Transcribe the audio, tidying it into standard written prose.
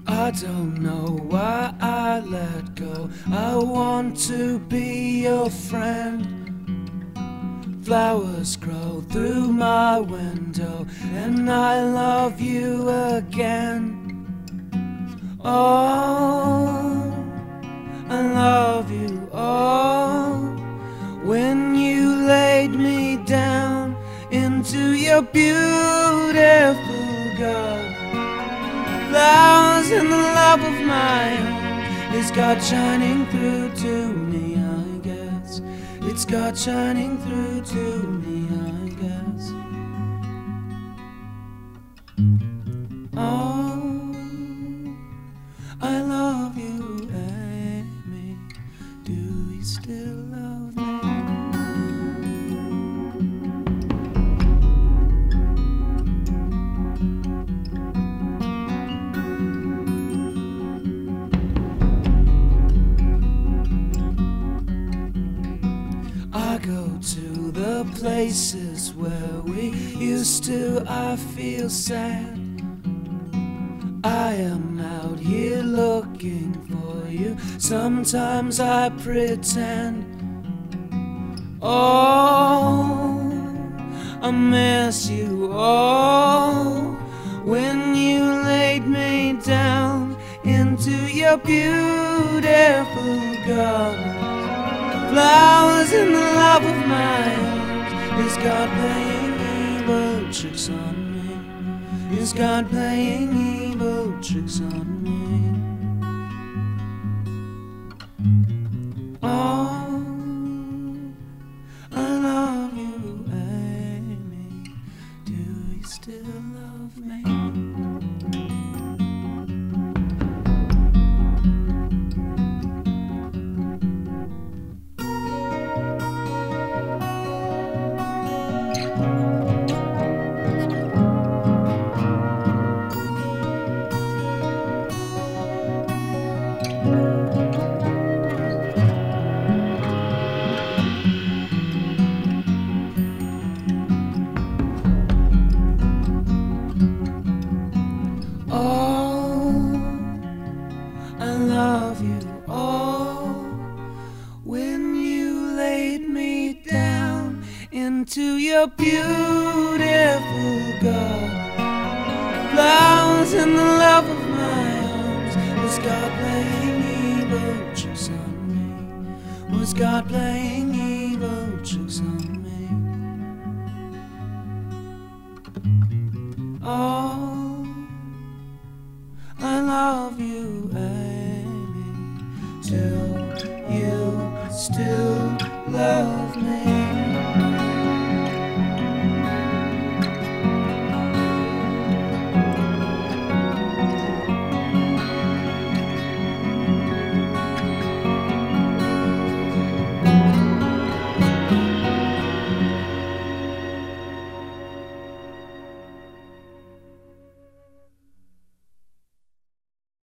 I don't know why I let go. I want to be your friend. Flowers grow through my window, and I love you again. Oh, I love you. Oh, when you laid me down into your beautiful garden. Flowers in the love of my heart. Is God shining through to me, I guess. It's God shining through to me, I guess. Oh, I love you, Amy. Do you still love me? I go to the places where we used to. I feel sad. I am out here looking for you. Sometimes I pretend. Oh, I miss you. Oh, when you laid me down into your beautiful garden. Flowers in the love of my heart. Is God playing evil tricks on me? Is God playing evil tricks on me? Oh, I love you, Amy. Do you still love me? I love you, oh, when you laid me down into your beautiful garden. Flowers in the love of my arms. Was God playing evil tricks on me? Was God playing evil tricks on me? Oh, I love you, Amy. Do you still love me?